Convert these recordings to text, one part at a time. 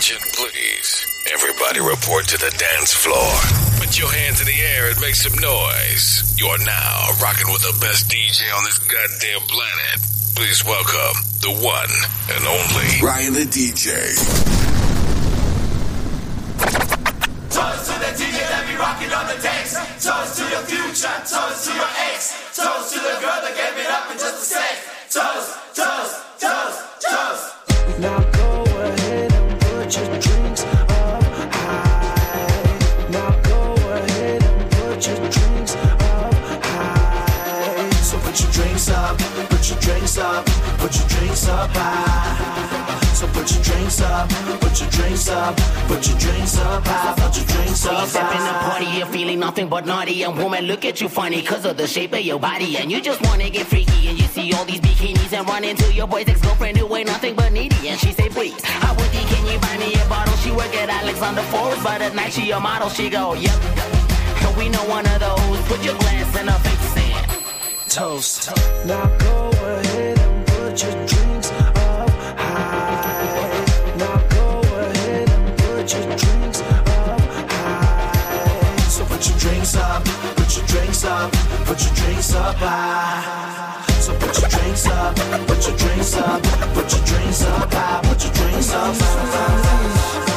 Attention, please. Everybody report to the dance floor. Put your hands in the air and make some noise. You are now rocking with the best DJ on this goddamn planet. Please welcome the one and only Ryan the DJ. Toast to the DJ that be rocking on the decks. Toast to your future. Toast to your ex. Toast to the girl that gave it up in just a sec. Toast, toast, toast, toast. Now go ahead and put your drinks up high. Now go ahead and put your drinks up high. So put your drinks up, put your drinks up, put your drinks up high. So put your drinks up, put your drinks up, put your drinks up high, put your drinks up high. You step in the party, you're feeling nothing but naughty. And woman look at you funny cause of the shape of your body. And you just wanna get freaky and you see all these bikinis and run into your boy's ex-girlfriend who ain't nothing but needy. And she say please, I would think can you buy me a bottle? She work at Alexander Forest, but at night she a model. She go, yep, and we know one of those. Put your glass in her face and toast. Now go ahead and put your drinks up high. Now go ahead and put your drinks up high. So put your drinks up, put your drinks up, put your drinks up high. So put your drinks up, put your drinks up, put your drinks up high, put your drinks up high.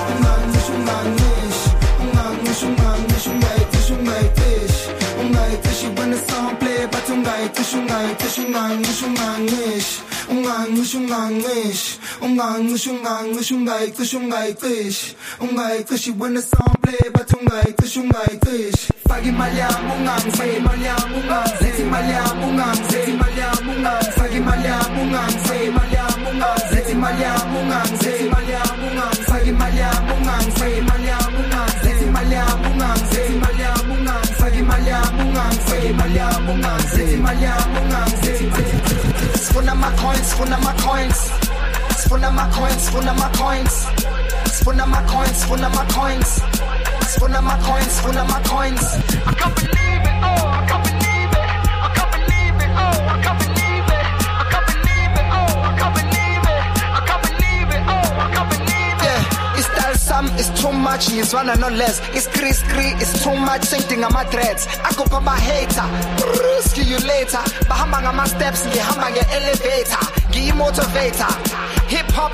Spuna my coins, spuna my coins, spuna my coins, spuna my coins, spuna my coins, spuna my coins, spuna my coins, spuna my coins. I can't believe it, oh, I can't believe it, I can't believe it, oh, I can't believe it, I can't believe it, oh, I can't believe it, I can't believe it, oh, I can't believe it. Yeah, it's that some, it's too much, it's one and no less. It's scree, it's too much, same thing on my threads. I go for my hater, see you later. Bahamba ngama steps, ngihamba nge-elevator, ngiyi-motivator. Hip-hop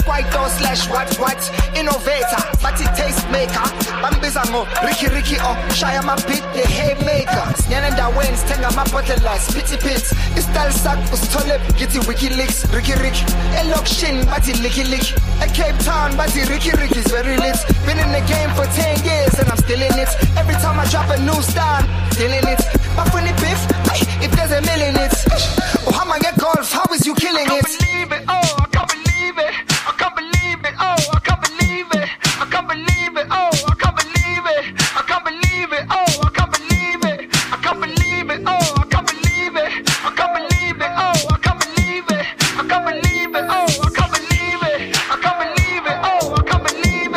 /kwaito/what innovator, bathi taste maker. Bambiza ngo Ricky oh, shaya my beat the haymaker. Sinyana endaweni sithenga amabhodlela spitty pits. Istyle sakho usithole ngithi WikiLeaks, Ricky elokishini bathi licky. At Cape Town bathi Ricky is very lit. Been in the game for 10 years and I'm still in it. Every time I drop a new style, still in it. But funny beef, if there's a million hits. Oh, how am I get golf? How is you killing it? I can't believe it, oh, I can't believe it. I can't believe it, oh, I can't believe it. I can't believe it, oh, I can't believe it. I can't believe it, oh, I can't believe it. I can't believe it, oh, I can't believe it. I can't believe it, oh, I can't believe it. I can't believe it, oh, I can't believe it. I can't believe it, oh, I can't believe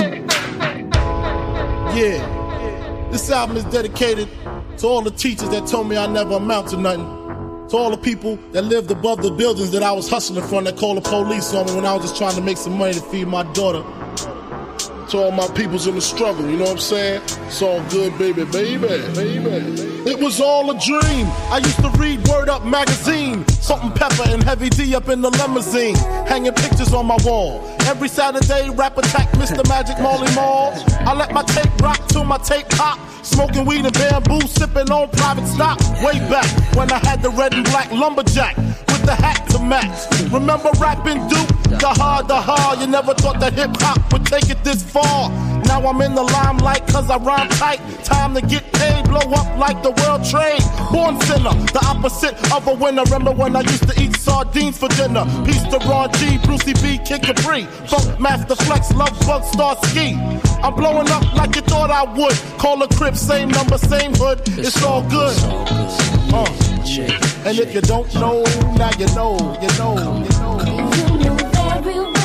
it. Yeah, this album is dedicated to all the teachers that told me I never amount to nothing. To all the people that lived above the buildings that I was hustling from that called the police on me when I was just trying to make some money to feed my daughter. To all my peoples in the struggle, you know what I'm saying? It's all good, baby. It was all a dream. I used to read Word Up magazine. Salt-N-Pepa and Heavy D up in the limousine. Hanging pictures on my wall. Every Saturday, rap attack Mr. Magic Marley Marl. I let my tape rock till my tape pop. Smoking weed and bamboo, sipping on private stock. Way back when I had the red and black lumberjack with the hat to match. Remember rapping Duke? The hard. You never thought that hip-hop would take it this far. Now I'm in the limelight cause I rhyme tight. Time to get paid, blow up like the world trade. Born sinner, the opposite of a winner. Remember when I used to eat sardines for dinner? Peace to Ron G, Brucey B, Kid Capri, Funk Master Flex, Love Bug, Star Ski. I'm blowing up like you thought I would. Call a crib, same number, same hood. It's all good. And if you don't know, now you know, you know, you know. You know very well.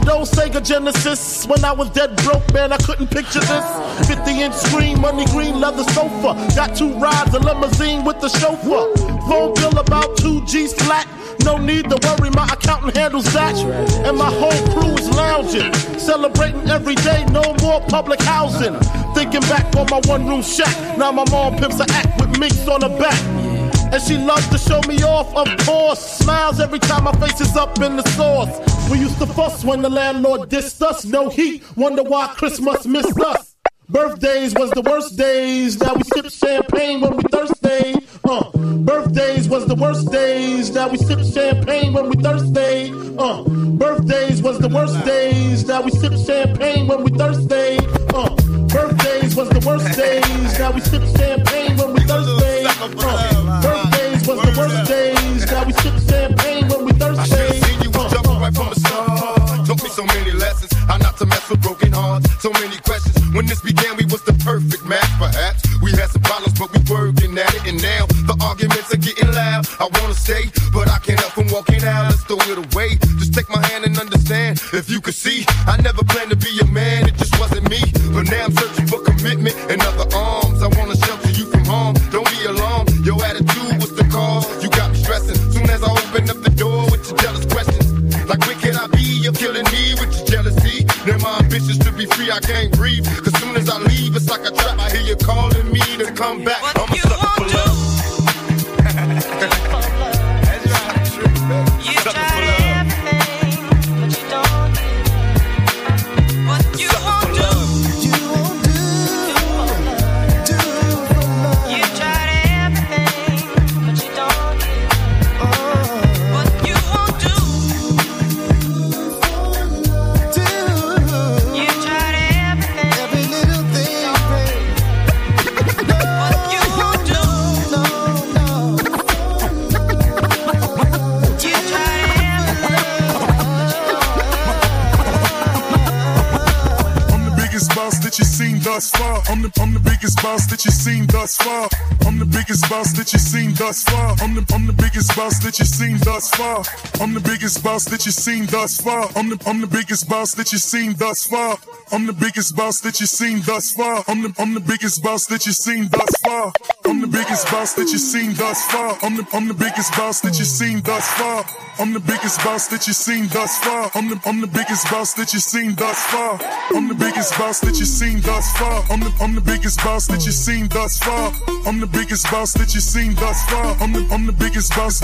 Nintendo, Sega Genesis. When I was dead broke, man, I couldn't picture this. 50-inch screen, money green, leather sofa. Got 2 rides, a limousine with the chauffeur. Phone bill about 2 G's flat. No need to worry, my accountant handles that. And my whole crew is lounging, celebrating every day, no more public housing. Thinking back on my one-room shack. Now my mom pimps an act with minks on her back. And she loves to show me off, of course. Smiles every time my face is up in the sauce. We used to fuss when the landlord dissed us. No heat, wonder why Christmas missed us. Birthdays was the worst days. Now we sip champagne when we thirsty. Birthdays was the worst days. Now we sip champagne when we thirsty. Birthdays was the worst days. Now we sip champagne when we thirsty. Birthdays was the worst days. Now we sip champagne when we thirsty. Birthdays was the worst days. Now we sip champagne when we thirsty. I should've seen you was jumping right from the start. Taught me so many lessons. How not to mess with broken hearts. So many questions. When this began, we was the perfect match. Perhaps we had some problems, but we working at it. And now the arguments are getting loud. I wanna stay, but I can't help from walking out. Let's throw it away. Just take my hand and understand. If you could see, I never planned to be a man. It just wasn't me. But now I'm searching for commitment and other arms. I wanna shelter you from harm. Don't be alarmed. Your attitude was the cause. You got me stressing. Soon as I open up the door with your jealous questions. Like where can I be? You're killing me with your jealousy. Now my ambitions to be free, I can't breathe. Cause soon as I leave, it's like a trap. I hear you calling me to come back. I'm a sucker for love. That's true, man. You try everything, but you don't do what you won't do. You won't do for love. You tried everything, but you don't do what you won't do. You tried everything, every little thing, what you won't do. You tried I'm the biggest boss that you've seen thus far. I'm the biggest boss that you've seen thus far. I'm the biggest boss that you've seen thus far. I'm the biggest boss that you've seen thus far. I'm the biggest boss that you've seen thus far. I'm the biggest boss that you've seen thus far. I'm the biggest boss that you've seen thus far. I'm the biggest boss that you've seen thus far. I'm the biggest boss that you've seen thus far. I'm the biggest boss that you've seen thus far. I'm the biggest boss that you've seen thus far. I'm the biggest boss that you've seen thus far. I'm the biggest boss that you've seen thus far. I'm the biggest boss that you've seen thus far. I'm the biggest boss that you've seen thus far. I'm the biggest boss.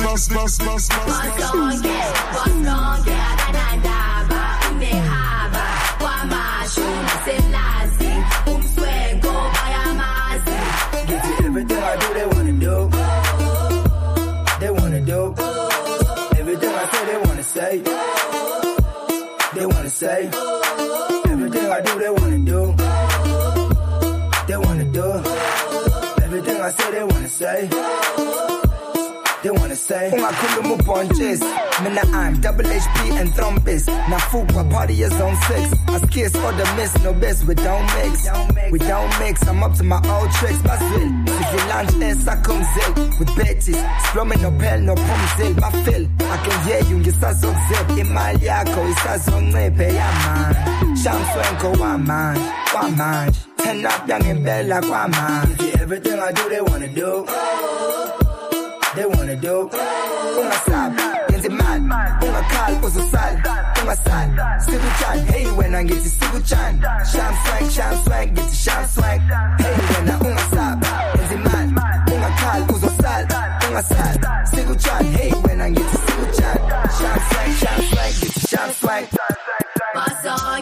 Everything I do, they wanna do. They wanna do. Everything I say, they wanna say. They wanna say. Everything I do, they wanna do. They wanna do. Everything I say, they wanna say. They wanna say Unga kulumu punches Mina I'm double HP and thrombus Na fukwa party is on 6 As kiss or the miss No best we don't mix We don't mix I'm up to my old tricks Baswil Sisi lunch esa kumzil With bitches Splumming no pel no pumzil My fill I can hear you Ngisazo zip Imali yako Isazo ncepe ya man Shamswenko wa man Wa man Turn up young and bella kwa man Everything I do they wanna do They wanna do Unga sab, yenzi mad Unga kal, uzo sal Unga sal, sigu chan Hey when I get to sigu chan Sham swag, get to sham swag Hey when I unga sab Yenzi mad Unga kal, uzo sal Unga sal, sigu chan Hey when I get to sigu chan Sham swag, get to sham swag Boss on,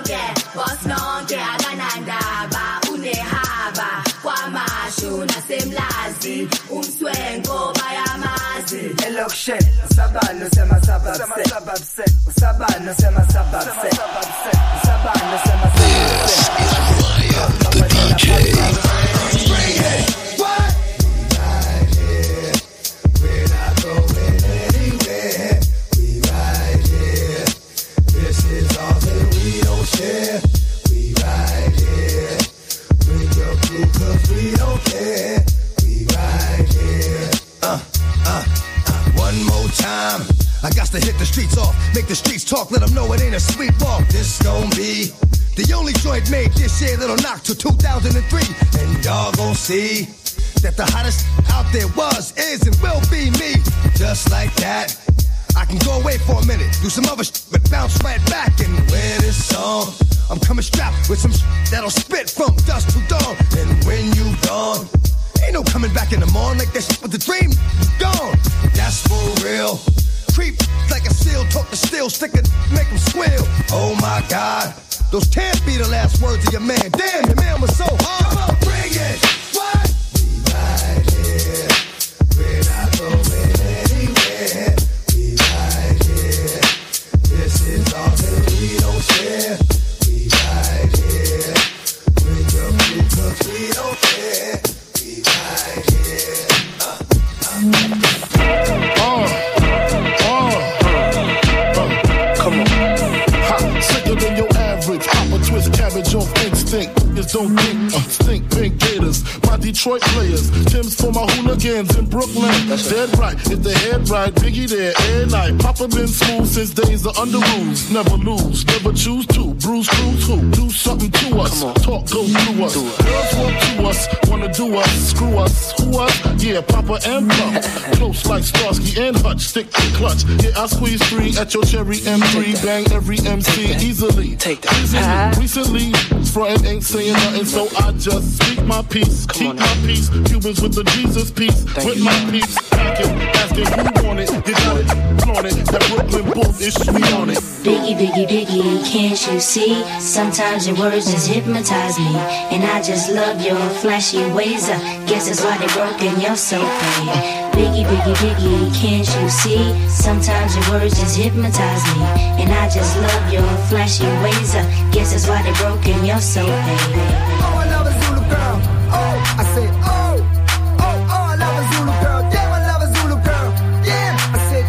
aganandaba Unehaba Kwa mashu na semlazi Umswengo bayamazi Election, Sabano sema sababse Sabano sema sababse Sabano sema sababse The DJ. What? We right here, we're not going anywhere. We right here, this is all that we don't share. We right here, bring your crew 'cause we don't care. We right here. One more time. I got to hit the streets off, make Make the streets talk, let them know it ain't a sweet walk. This gon' be the only joint made this year that'll knock till 2003. And y'all gon' see that the hottest out there was, is, and will be me. Just like that, I can go away for a minute, do some other shit, but bounce right back and wear this song. I'm coming strapped with some shit that'll spit from dusk to dawn. And when you gone, ain't no coming back in the morning. Like that shit with the dream, you gone. That's for real. Creep like a seal, talk to steel, stick it, make them squeal. Oh my God, those can't be the last words of your man. Damn, your man was so hard. Come on, bring it. What? We right here. We're not going anywhere. We right here. This is all that we don't share. We right here. Bring your people, we don't care. We right here. Come on. Hot, sicker than your average. Papa twist cabbage off instinct. Just don't think, stink pink gators. My Detroit players. Tim's for my hooligans in Brooklyn. That's dead right. If the head right, Biggie there, air night. Papa been smooth since days of under rules. Never lose, never choose to. Bruise, cruise, who? Do something to us. Talk goes through us. Girls want to us, wanna do us. Screw us, who us? Yeah, Papa and Pump. Close like Starsky and Hutch. Stick to clutch. Yeah, I squeeze 3 at your cherry M3. Bang every MC easily. Take that. Recently, frontin' ain't saying nothing, so I just speak my peace. Keep my peace. Cubans with the Jesus peace. With my peace. Packing, asking who want it. You got it, flaunt it. That Brooklyn Bulls is sweet on it. Biggie, Biggie, Biggie, can't you see? Sometimes your words just hypnotize me. And I just love your flashy ways. I guess that's why they broke and you're so paid. Biggie, Biggie, Biggie, can't you see? Sometimes your words just hypnotize me. And I just love your flashy ways. I guess that's why they broke and you're so paid. Oh, I love a Zulu girl. Oh, I say, oh, I love a Zulu girl. Damn, I love a Zulu girl. Damn, I said,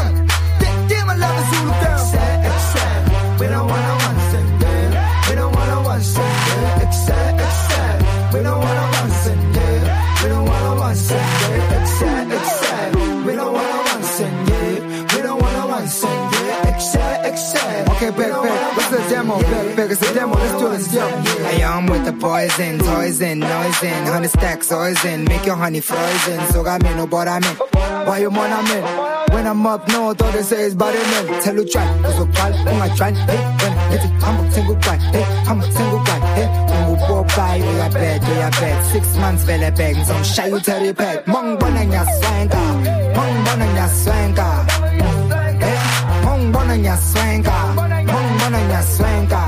damn, I love a Zulu girl. Except, we don't wanna one send, yeah. We don't wanna one send, yeah. Except, we don't wanna one send, yeah. We don't wanna one send, yeah. Except, we don't wanna one send, yeah. We don't wanna one send, yeah. Except. Okay, back. What's the demo? Back, it's a demo. Let's do this, yo. Hey, I'm with the poison, toys in, noise in, 100 stacks, always in, make your honey frozen. So got me no but I'm in. Why you want I'm in? When I'm up north, all they say is body man. Tell you try, cause we're proud, on my try. Hey, when I hit it, I'm a single guy. Hey, I'm a single guy. Hey, I'm a poor guy, we are bad. 6 months, vele bag, some shy you tell you pack. Mong bonanya swanga, mong bonanya swanga. Hey, mong bonanya swanga, mong bonanya swanga.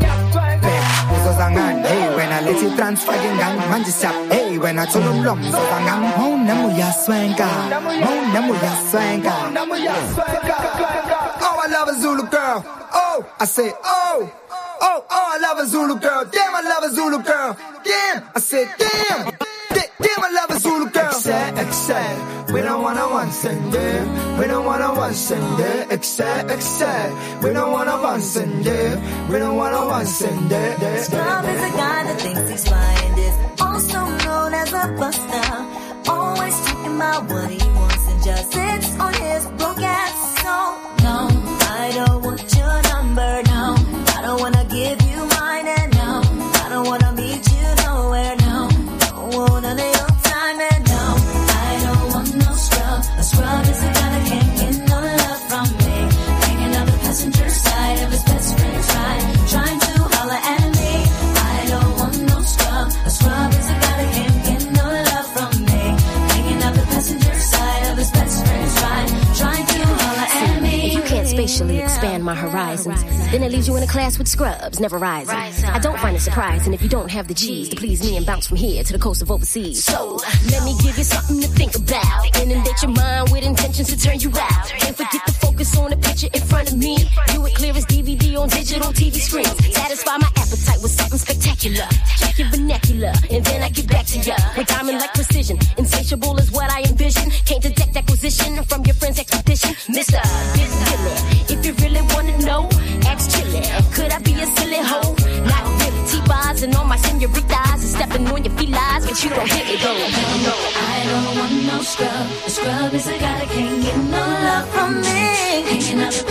Hey, when I let it transfer in gang, man just up. Hey, when I told them lump, so gang, mon namu ya swanga, mon namu ya swanga. Oh, I love a Zulu girl. Oh, I say, oh, I love a Zulu girl. Damn, I love a Zulu girl. Damn, I said, damn, I love a Zulu girl. Except, we don't wanna one send, yeah. We don't wanna one send, yeah. Except, we don't wanna one send, yeah. We don't wanna one send, yeah. Scrub is a guy that thinks he's flying, is also known as a buster. Always talking about what he wants and just sits on his broke ass. So, no, I don't want your number, no. I don't wanna give you mine, and no, I don't wanna meet you nowhere, no. Don't want none of your time, and no, I don't want no scrub. A scrub is a guy that can't get no love from me. Hanging on the passenger side of his best friend's ride, trying to holler at me. I don't want no scrub. A scrub is a guy that can't get no love from me. Hanging on the passenger side of his best friend's ride, trying to holler at me. If you can't spatially expand my horizons, then it leaves you in a class with scrubs, never rising. I don't find it surprising if you don't have the G's to please me and bounce from here to the coast of overseas. So, let me give you something to think about. Inundate your mind with intentions to turn you out. Can't forget to focus on the picture in front of me. Do it clear as DVD on digital TV screens. Satisfy my appetite with something spectacular. Check your vernacular, and then I get back to ya with diamond-like precision. Insatiable is what I envision. Can't detect acquisition from your friend's expedition. Mr. Billy, if you really wanna know, ask Chili. Could I be a silly hoe? Not really. T-bars and all my senoritas and stepping on your felines, but you don't hit it though. No, I don't want no scrub. A scrub is a guy that can't get no love from me. Hanging out the passenger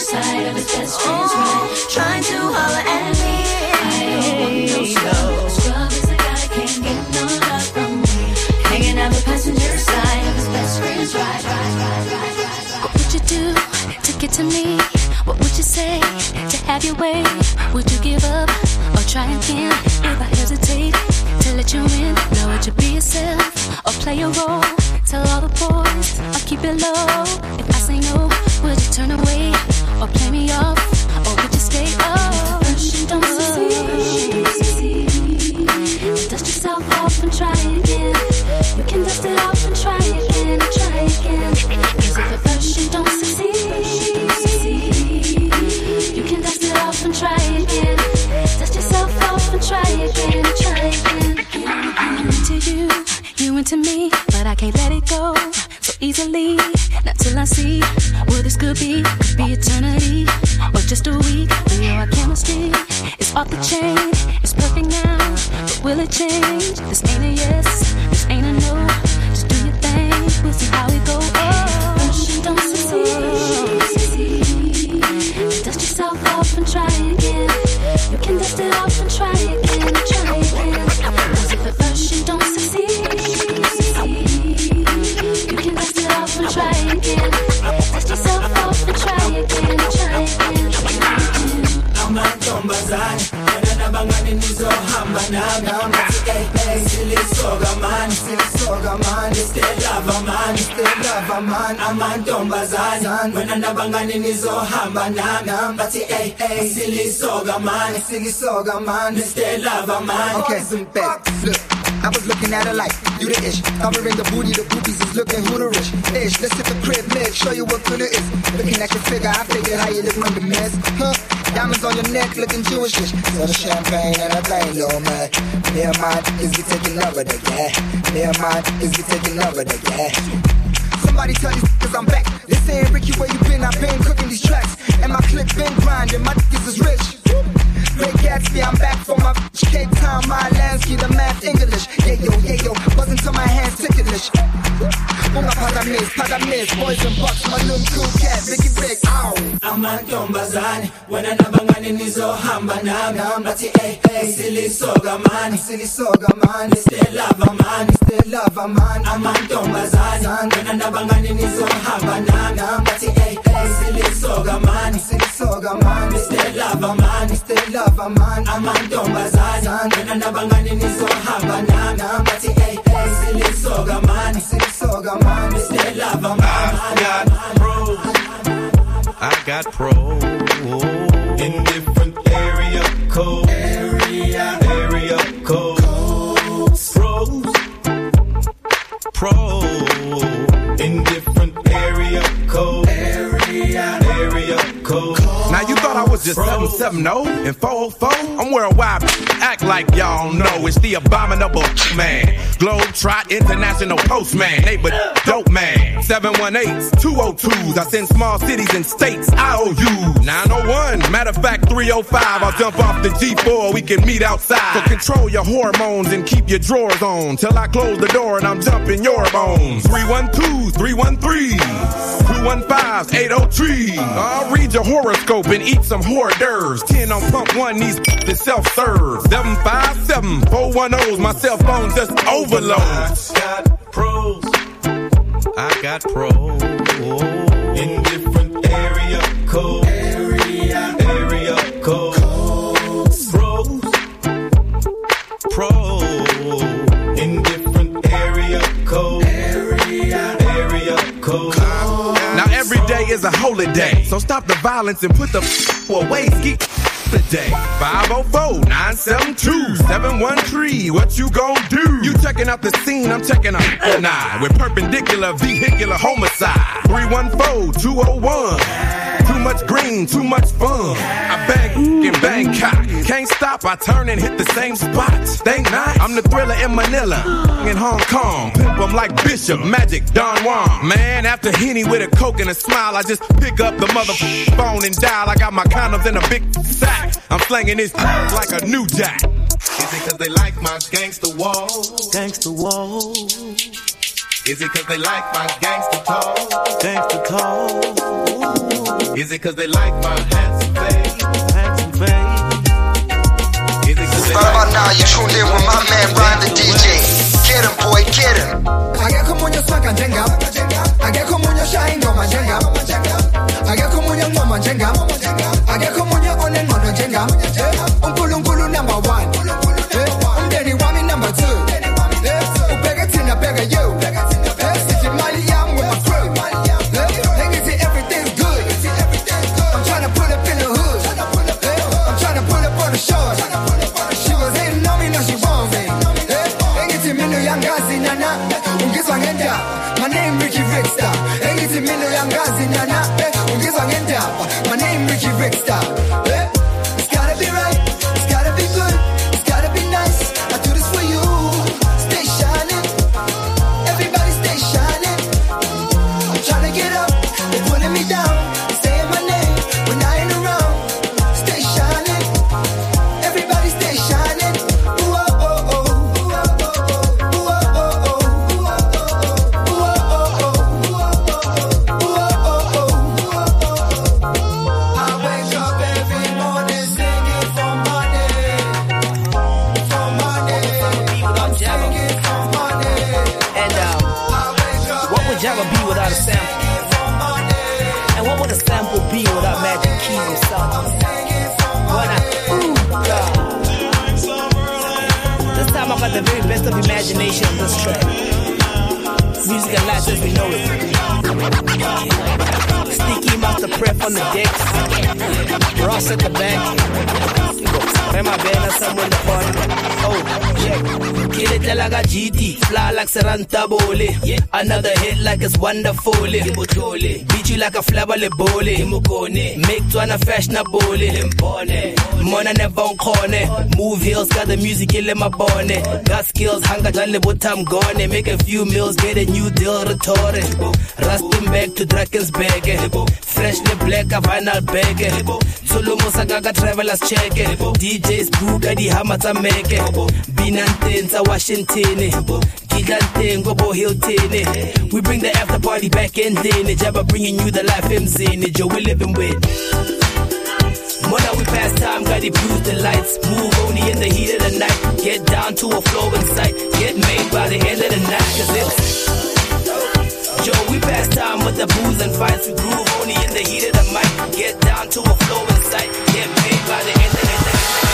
side of his best friend's ride, trying to holler at me. Scrub is a guy that can't get no love from me, hanging out the passenger side of his best friend's ride. What would you do to get to me? What would you say to have your way? Would you give up or try again? If I hesitate to let you in, now would you be yourself or play a role? Tell all the boys I'll keep it low. If I say no, would you turn away or play me off? Or would you stay up? First don't succeed. Dust yourself off and try again. You can dust it off and try again and try again. Cause if at first you don't succeed, you can dust it off and try again. Dust yourself off and try again and try again. I'm into you, you into me, but I can't let it go so easily. Not till I see what this could be eternity or just a week. We know our chemistry is off the chain. It's perfect now, but will it change? This ain't a yes, this ain't a no. Just do your thing, we'll see how it goes. First you don't succeed, dust yourself off and try again. You can dust it off and try again and try again. Cause if at first you don't succeed, you can dust it off and try again. Dust yourself off and try again and try again. Amantombazane, wena nabangani nizohamba nami. Silisoga man, stay lava man. Amantombazane, wena nabangani nizohamba nami. Silisoga man, stay lava man. Okay, some back. Look, I was looking at her like you the ish, covering the booty, the boobies is looking who the rich ish. Let's hit the crib, make show you what good it is. Looking at your figure, I figured how you look from the mess, huh? Diamonds on your neck, looking Jewishish. So the champagne and a thing, little man. Me and mine is we taking over the yeah. Me and mine is we taking over the yeah. Somebody tell these cause I'm back. They saying Ricky, where you been? I've been cooking these tracks, and my clip been grinding. My is rich. Great Gatsby, I'm back for my Cape Town, my Lansky, the math English. Yeah yo, wasn't till my hands ticklish. Bunga padamis, boys and bucks, my little cool cat, Vicky Big, ow. Amantombazane, wena nabangani nizohamba nami. Silisoga man, stay lava man. Amantombazane, wena nabangani nizohamba nami. Silisoga man, stay lava man. Amantombazane, wena nabangani nizohamba nami. Silisoga man, stay lava man. I got pros in different area codes. Pros in different area codes. Now you thought I was just 770 and 404? I'm worldwide, act like y'all know. It's the abominable man, Globetrot International Postman, neighbor dope man. 718s, 202s, I send small cities and states IOUs. 901, matter of fact 305, I'll jump off the G4, we can meet outside. So control your hormones and keep your drawers on till I close the door and I'm jumping your bones. 312s, 313s, 215s, 803. I'll read your horoscope and eat some hors d'oeuvres. 10 on pump one, these is self-serve. 757 410s, my cell phone just overloads. I got pros in different area codes. Pros in different area codes. Now every day is a holy day, so stop the violence and put the away. Ski today. 504-972-713. What you gon' do? You checking out the scene, I'm checking out an eye with perpendicular vehicular homicide. 314-201. Too much green, too much fun. I bang in Bangkok. Can't stop, I turn and hit the same spot. They nice. I'm the thriller in Manila, in Hong Kong. Pimp 'em like Bishop, Magic, Don Juan. Man, after Henny with a Coke and a smile, I just pick up the phone and dial. I got my condoms in a big sack. I'm slanging this like a new jack. Is it cause they like my gangsta walls? Is it cause they like my gangster talk? Gangster talk. Is it cause they like my handsome face? Handsome face. Is it cause they Right about now, you tuned in with my man Ryan the DJ. Get him, boy, get him. I get come on your smack and jenga. I get come on your shine, no man jenga. I get come on your no man jenga. I get come on your on and on jenga. Unkulu number one. Daddy want me number two. Bega tina bega you. If you Mali, I'm with my crew. They can see everything's good. I'm trying to pull up in the hood. I'm trying to pull up on the shore. She was hating on me, now she want me. They can see me no young guys in Nana. My name Ricky Rickstar. They can see me no young guys in Nana. My name Ricky Rickstar. It's gotta be right. It's gotta be good. It's gotta be nice. I do this for you. Stay shining. Everybody stay shining. I'm trying to get up. They're pulling me down. Saying my name when I ain't around. Stay shining. Everybody stay shining. Ooh, oh, oh, oh. Ooh, oh, oh, oh. Ooh, oh, oh, oh. Ooh, oh, oh, oh. Ooh, oh, oh, oh. Ooh, oh, oh, oh. I wake up every morning singing for money. For money. Singing for money. And what would Jabba be without a sample? And what would a sample be without Magic Keys himself? This time I got the very best of imagination on this track. Music and lights as we know it. Sticky Master Prep on the decks. Ross at the back. Rema Bena somewhere in the corner. Oh, check. Kill it like a GT. Fly like Seranta Bole. Another hit like it's wonderful. Beat you like a flabale bole. Make Twana fashionable. Mona never on corner. Move hills, got the music in my bonnet. Got skills, hanga done but I'm gone. Make a few meals, get a new deal, retore. Rusting back to Drakensberg. Freshly black, a vinyl bag. Solo Sagaga travelers check. DJs Buga di Hamata make. Binantenza Washington. Gigantengo Bo Hilton. We bring the after party back in then. Jabba bringing you the life MZ. Joe we living with. Mona we pass time, got it blues the lights. Move only in the heat of the night. Get down to a flow in sight. Get made by the end of the night. Cause it's Joe, we pass time with the booze and fights. We groove only in the heat of the mic. Get down to a flow in sight. Get made by the end of the night.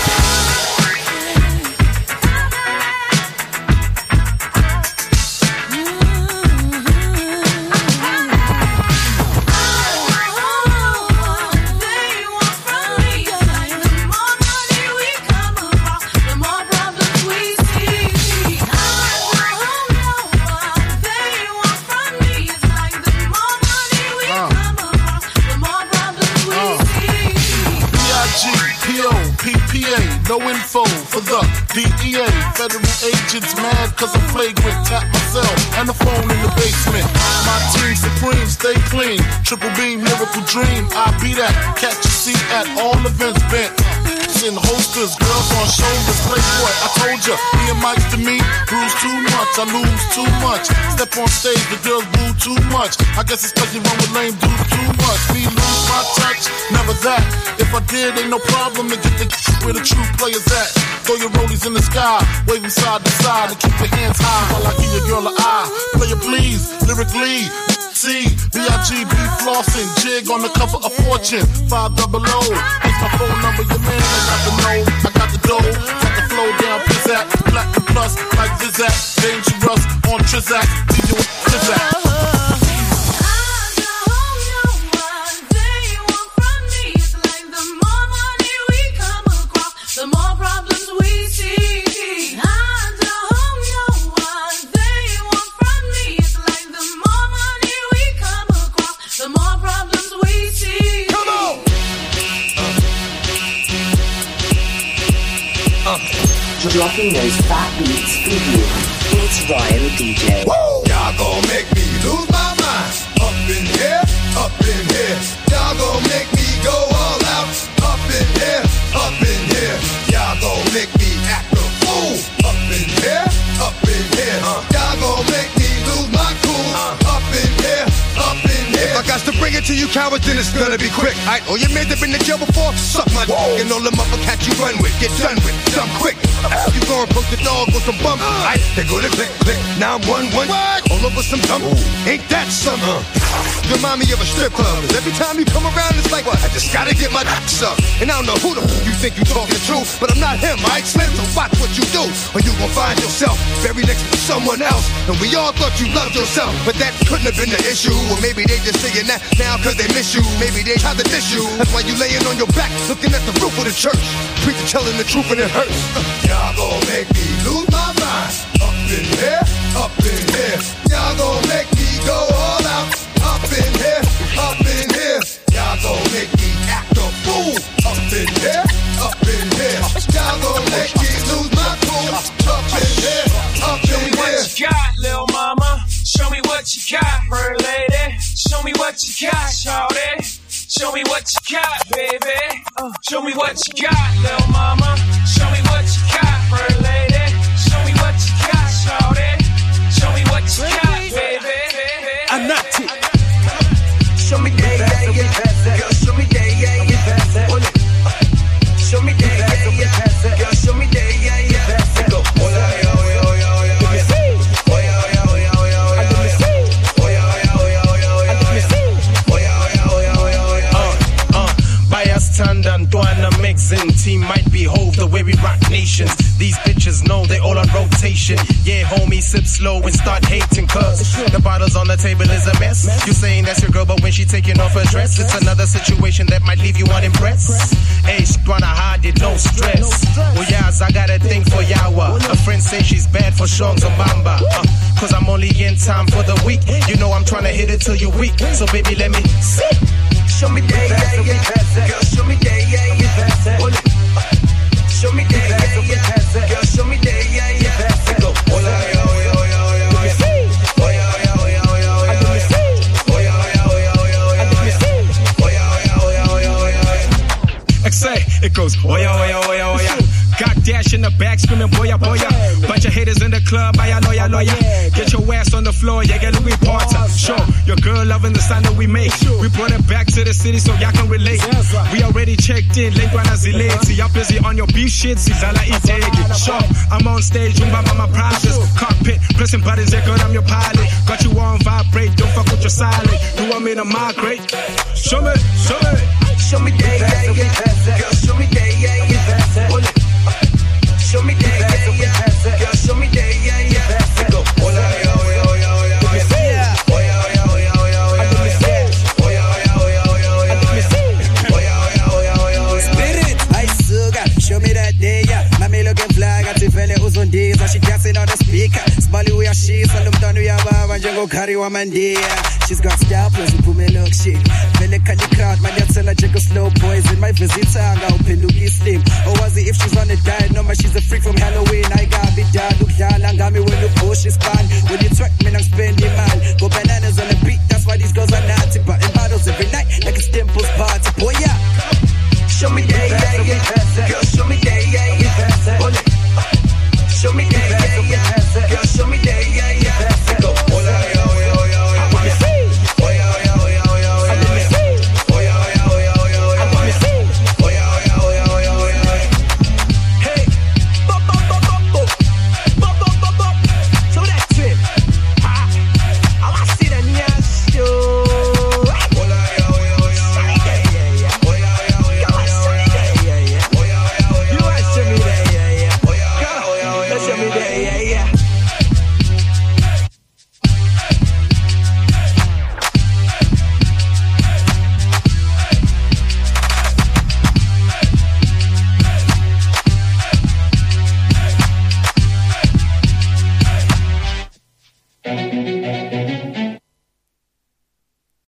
No info for the DEA. Federal agents mad cause I'm flagrant. Tap myself and the phone in the basement. My team supreme, stay clean. Triple beam, miracle dream. I be that. Catch a seat at all events bent. In holsters, girls on shoulders. Playboy, I told ya. Me and Mike's to me. Bruise too much, I lose too much. Step on stage, the girls boo too much. I guess it's cause you run with lame dudes too much. Me lose my touch, never that. If I did, ain't no problem to get the where the true players at. Throw your rollies in the sky, wave them side to side, and keep your hands high while I give your girl an eye. Play it please, lyrically. C, B-I-G-B flossing, jig on the cover of Fortune, 500. It's my phone number, your man, I got the know, I got the dough, got the flow down, pizzazz, black and plus, like Zizak, dangerous, on Trizak, DJ Trizak. The more problems we see, I don't know what they want from me. It's like the more money we come across, the more problems we see. Come on! Dropping those fat beats for you. It's Ryan the DJ. Woo! Y'all gon' make me lose my mind. Up in here, up in here. Y'all gon' make me go all out. Up in here, up in here. Y'all gon' make me act a fool. Up in here, up in here. Y'all gon' make me lose my to you cowards, then it's gonna be quick. Alright, all your men that been to jail before, suck my dick. And all the motherfuckers you run with, get done with, dumb quick. You gon' approach the dog with some bump. Alright, they go to click, click. Now I'm 1-1. All over some dumb. Ain't that summer? You remind me of a strip club. Every time you come around, it's like, what? I just gotta get my dick sucked. And I don't know who the f you think you talking to, but I'm not him, alright, Slim? So watch what you do, or you gon' find yourself very next to someone else. And we all thought you loved yourself, but that couldn't have been the issue. Or maybe they just saying that now cause they miss you. Maybe they tried to diss you. That's why you laying on your back, looking at the roof of the church. Preacher telling the truth and it hurts. Y'all gon' make me lose my mind. Up in here, up in here. Y'all gon' make me go all out. Up in here, up in here. Y'all gon' make me act a fool. Up in here, up in here. Y'all gon' make me lose my cool. Up in here, up in here. Show me what you got, lil' mama. Show me what you got, her lady. Show me what you got, shawty. Show me what you got, baby. Show me what you got, lil' mama. Show me what you got, her lady. Show me what you got, shawty. Show me what you got, baby. I'm not it. Show me that, yeah, yeah. Girl, show me that, yeah, yeah. Show me that, yeah, yeah. Girl, show me that, yeah, yeah. Go, oh, yeah, yeah, oh, yeah, oh, yeah, oh, yeah. Oh, yeah, oh, yeah, oh, yeah, oh, yeah, oh, yeah. Oh, yeah, oh, yeah, oh, yeah, oh, yeah, oh, yeah. Oh, yeah, oh, yeah, oh, yeah, oh, yeah, oh, yeah. By a stand and Duana mixing. Team might be Hove the way we rock nations. These bitches know they all on rotation. Yeah, homie, sip slow and start hating cuz the bottles on the table is a mess. You saying that's your girl, but when she taking off her dress, it's another situation that might leave you unimpressed. Hey, she wanna hide it, no stress. Well, yes, I got a thing for Yawa. A friend say she's bad for Sean Zambamba. Cause I'm only in time for the week. You know I'm trying to hit it till you're weak. So baby, let me see. Show me that, yeah, yeah. Girl, show me that, yeah, yeah. Show me that, yeah, yeah. Girl, show me that, yeah, yeah. Go, oh, yeah, yeah, oh, yeah, oh, yeah, oh, yeah. Oh, yeah, oh, yeah, oh, yeah, oh, yeah, oh, yeah. Oh, yeah, oh, yeah, oh, yeah, oh, yeah, oh, yeah. Oh, yeah, oh, yeah, oh, yeah, oh, yeah, oh, yeah. I say, it goes, oh yeah, oh yeah, oh yeah, oh yeah. Got dash in the back, screaming boya, boya. Bunch of haters in the club, I lawyer, lawyer. Get your ass on the floor, yeah, get Louis Potter. Show your girl loving the sound that we make. We brought it back to the city so y'all can relate. We already checked in, late when I zilate. Y'all busy on your beef shit, Zala Itegi. Show, I'm on stage, Jumba Mama Practice. Cockpit, pressing buttons, yeah, girl, I'm your pilot. Got you on vibrate, don't fuck with your silent. You want me to migrate? Show me, show me. Show me that, yeah, yeah. Girl, show me that, yeah, yeah. Show me that, yeah, yeah. Girl, show me that, yeah, yeah. Go, oh, yeah, yeah, oh, yeah, oh, yeah, oh, yeah. Oh, yeah, oh, yeah, oh, yeah, oh, yeah, oh, yeah. Oh, yeah, oh, yeah, oh, yeah, oh, yeah, oh, yeah. Oh, yeah, oh, yeah, oh, yeah, oh, yeah, oh, yeah. Spirit, I sugar. Show me that day, yeah. Mommy looking fly, got the fella who's on days. And she dancing on the speaker. Smiley we are she's and them done we are bab and Django carry one man day. She's got style plus we put me look shit. Vele can you crowd, man, you tell her Django slow poison. My visitor, I got Penduki slim. Or was it if she's on the diet? No, man, she's a freak from Halloween. I got be down, look down, and got me when you push this pan. When you track me, I'm spending man. Go bananas on the